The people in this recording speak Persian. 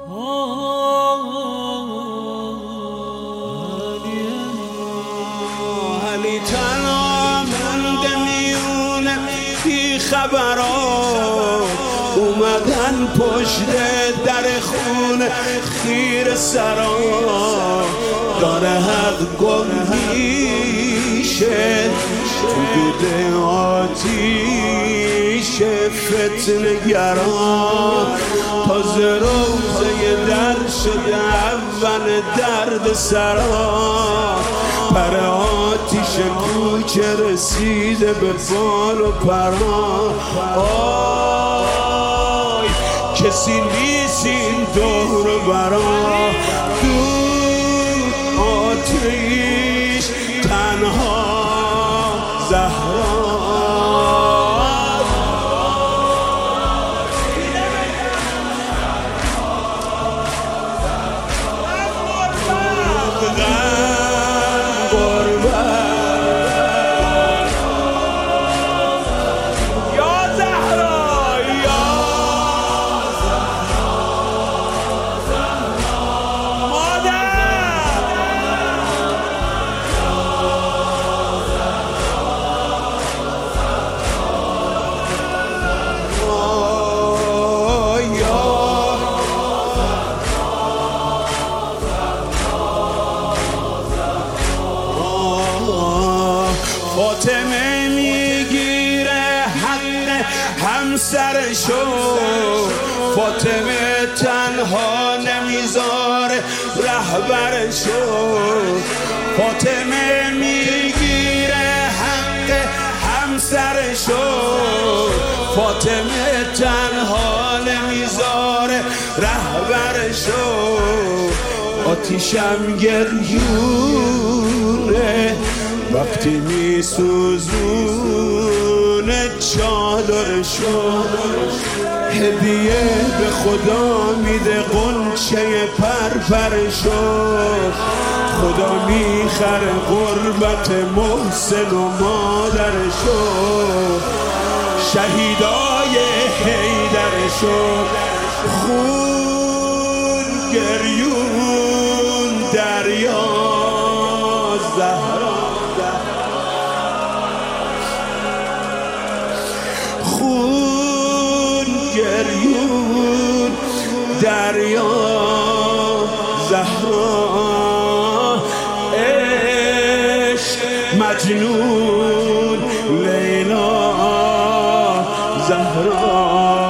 علی تنها مونده میونه بی خبرات، اومدن پشت در خونه خیر سرا، داره حق گم میشه تو دود آتیش فتنه گران. تازه روزه در شده اول درد سرا، پر آتیش کوچه رسیده به بال و پران. آی کسی نیست این دور و برا، دور آتیش تنها زهرا. فاطمه میگیره حق همسرشو، فاطمه تنها نمیذاره رهبرشو، فاطمه میگیره حق همسرشو، فاطمه تنها نمیذاره رهبرشو. آتیشم گریونه وقتی میسوزونه چادرشو، هدیه به خدا میده غنچه پرپرشو، خدا میخره غربت محسن و مادرشو، شهیدای حیدرشو. خون گریون دریا زهرا، خون گریون دریا زهرا، عشق مجنون لیلا زهرا.